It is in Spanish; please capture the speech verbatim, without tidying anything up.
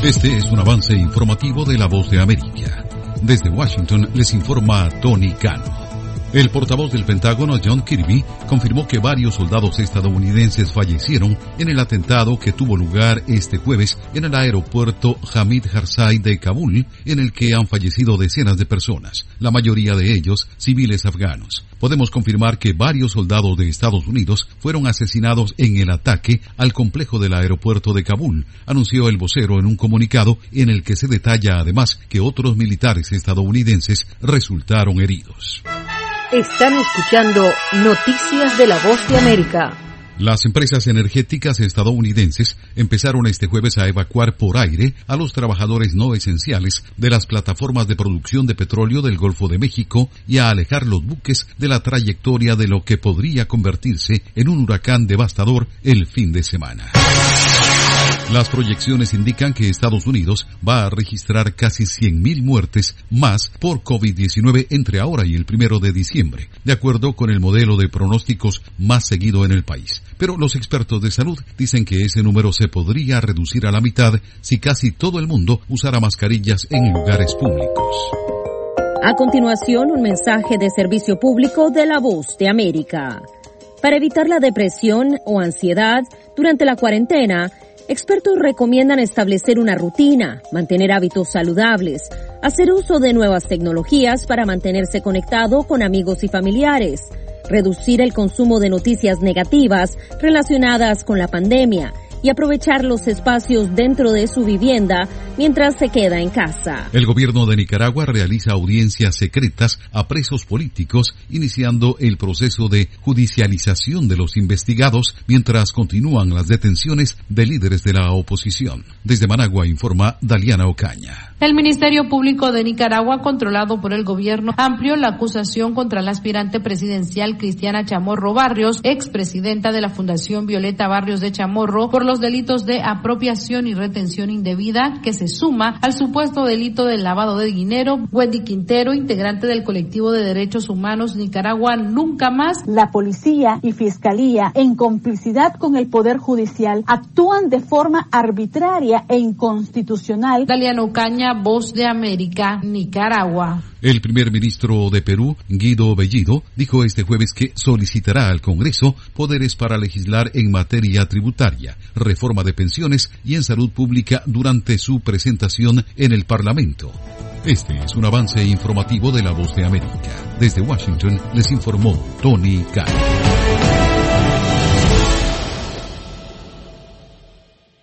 Este es un avance informativo de La Voz de América. Desde Washington les informa Tony Cano. El portavoz del Pentágono, John Kirby, confirmó que varios soldados estadounidenses fallecieron en el atentado que tuvo lugar este jueves en el aeropuerto Hamid Karzai de Kabul, en el que han fallecido decenas de personas, la mayoría de ellos civiles afganos. Podemos confirmar que varios soldados de Estados Unidos fueron asesinados en el ataque al complejo del aeropuerto de Kabul, anunció el vocero en un comunicado en el que se detalla además que otros militares estadounidenses resultaron heridos. Están escuchando Noticias de La Voz de América. Las empresas energéticas estadounidenses empezaron este jueves a evacuar por aire a los trabajadores no esenciales de las plataformas de producción de petróleo del Golfo de México y a alejar los buques de la trayectoria de lo que podría convertirse en un huracán devastador el fin de semana. Las proyecciones indican que Estados Unidos va a registrar casi cien mil muertes más por COVID diecinueve entre ahora y el primero de diciembre, de acuerdo con el modelo de pronósticos más seguido en el país. Pero los expertos de salud dicen que ese número se podría reducir a la mitad si casi todo el mundo usara mascarillas en lugares públicos. A continuación, un mensaje de servicio público de La Voz de América. Para evitar la depresión o ansiedad durante la cuarentena, expertos recomiendan establecer una rutina, mantener hábitos saludables, hacer uso de nuevas tecnologías para mantenerse conectado con amigos y familiares, reducir el consumo de noticias negativas relacionadas con la pandemia y aprovechar los espacios dentro de su vivienda mientras se queda en casa. El gobierno de Nicaragua realiza audiencias secretas a presos políticos, iniciando el proceso de judicialización de los investigados mientras continúan las detenciones de líderes de la oposición. Desde Managua informa Daliana Ocaña. El Ministerio Público de Nicaragua, controlado por el gobierno, amplió la acusación contra la aspirante presidencial Cristiana Chamorro Barrios, expresidenta de la Fundación Violeta Barrios de Chamorro, por los delitos de apropiación y retención indebida, que se suma al supuesto delito de lavado de dinero. Wendy Quintero, integrante del colectivo de derechos humanos Nicaragua Nunca Más. La policía y fiscalía, en complicidad con el Poder Judicial, actúan de forma arbitraria e inconstitucional. Daliana Ocaña, Voz de América, Nicaragua. El primer ministro de Perú, Guido Bellido, dijo este jueves que solicitará al Congreso poderes para legislar en materia tributaria, reforma de pensiones y en salud pública durante su presentación en el Parlamento. Este es un avance informativo de La Voz de América. Desde Washington les informó Tony Cano.